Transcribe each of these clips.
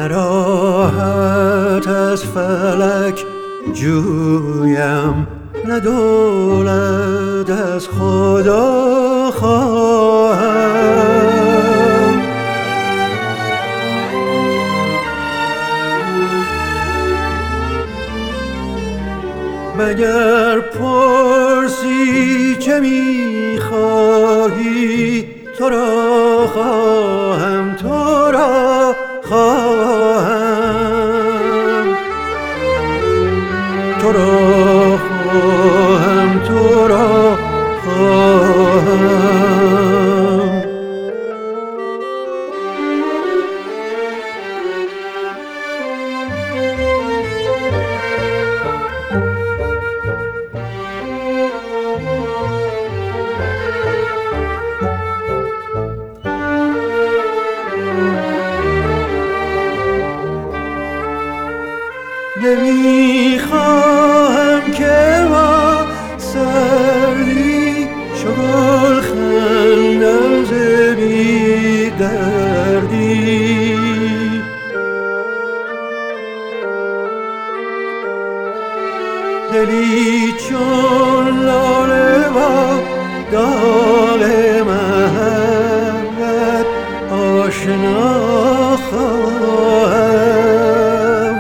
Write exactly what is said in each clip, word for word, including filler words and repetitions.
نه راحت از فلک جویم، نه دولت از خدا خواهم. مگر پرسی چه می‌خواهی، تو را خواهم، تو را خواهم، تو را خواهم، تو را خواهم. نمیخواهم که با سردی شغل خندم ز بی دردی. دلی چون لاله با داغ محبت آشنا خواهم.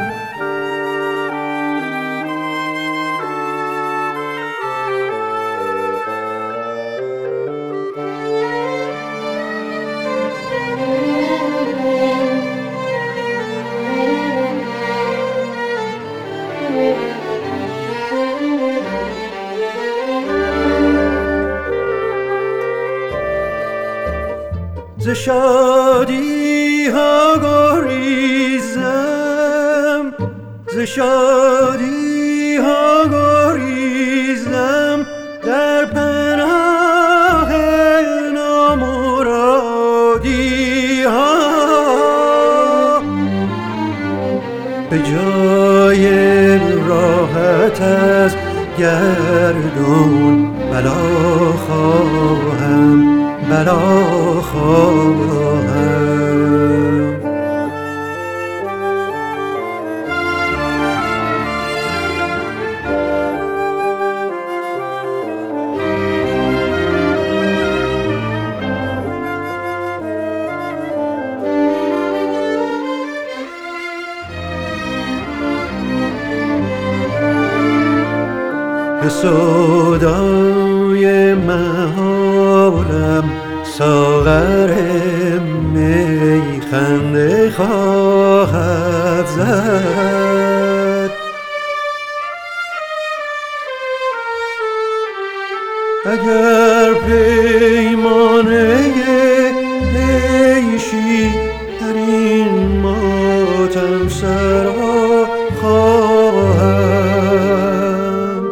ز شادی ها گریزم، ز شادی ها گریزم در پناه نامرادی ها. به جای راحت از گردون بلا خواهم، بلا خواهم. به سودای محالم ساغر می خنده خواهد زد. اگر پیمانه عیشی در این ماتم سرا خواهم.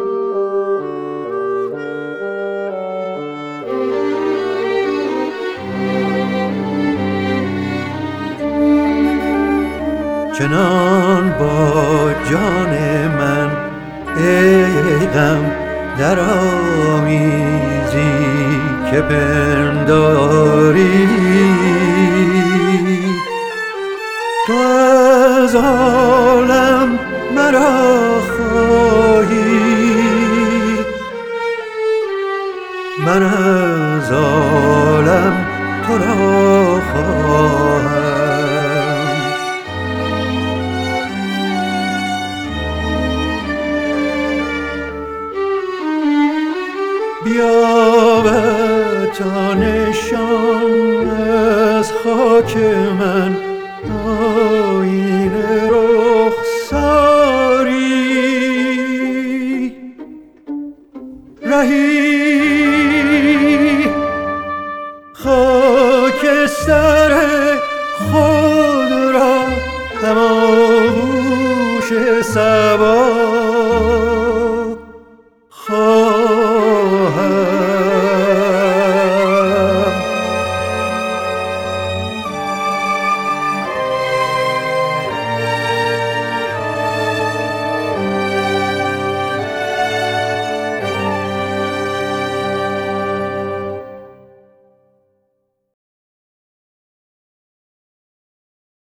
چنان با جان من ای غم در آمیزی که پنداری. تو از عالم مرا خواهی، من از عالم تو را خواهم. بیابد تا نشان از خاک من آیینه رخساری. رهی خاکستر خود را هم آغوش صبا